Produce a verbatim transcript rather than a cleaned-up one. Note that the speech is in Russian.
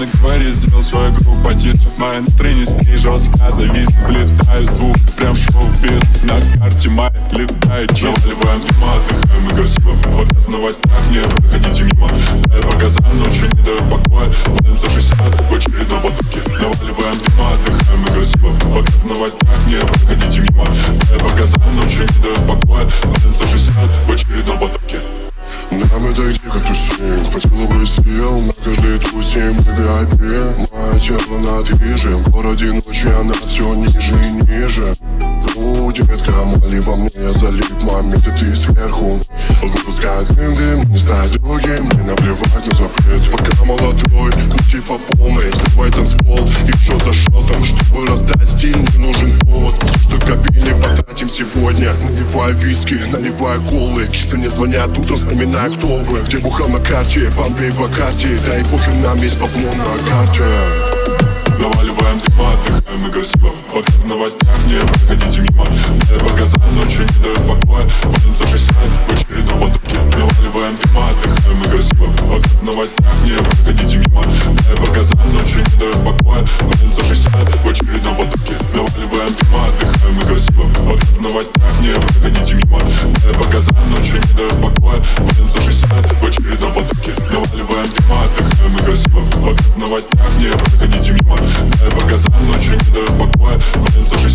Ладно, говори, сделал свой грув потише. Моя настроение стри жестко зависит. Влетаю с двух, прям в шоу-бизнес. На карте моя летает чисто. Наваливаем дома, отдыхаем и красиво. Пока в новостях не проходите мимо. Дай показан, ночью не даю покоя. Валим сто шестьдесят в очередном потоке. Наваливаем дома, отдыхаем и красиво. Пока в новостях не проходите мимо. Дай показан, ночью не даю покоя. Валим сто шестьдесят в очередном потоке. Нам это где как тусим, хватило бы сил на каждый тусим мы ви ай пи. Мое тело на движе, в городе ночью она все ниже и ниже. Фу, детка, моли во мне, я залип, моменты ты сверху. Выпускает дым, дым, не стать другим, мне наплевать на запрет. Пока молодой, крути по полной, сливай танцпол и счет за счетом. Чтобы раздать стиль, не нужен повод. Все, что копили, потратим сегодня. Наливай виски, наливай колы, кисы мне звонят, утром вспоминаю, кто вы. Где бухал на карте, пампей по карте. Да и похер, нам есть бабло на карте. Наваливаем дома, отдыхаем и красиво. Пока в новостях не проходите мимо. Дай показан, ночью не даю покоя. Валим сто шестьдесят в очередном потоке. Наваливаем дома, отдыхаем и красиво. Пока в новостях не проходите мимо. Дай показан, ночью не даю покоя. Валим сто шестьдесят в очередном потоке. Наваливаем дома, отдыхаем и красиво. Пока в новостях не проходите мимо. Дай показан, ночью не даю покоя. Валим сто шестьдесят в очередном потоке. Наваливаем дома, отдыхаем и красиво. Пока в новостях не проходите мимо. Дай показан, ночью не даю покоя. Валим сто шестьдесят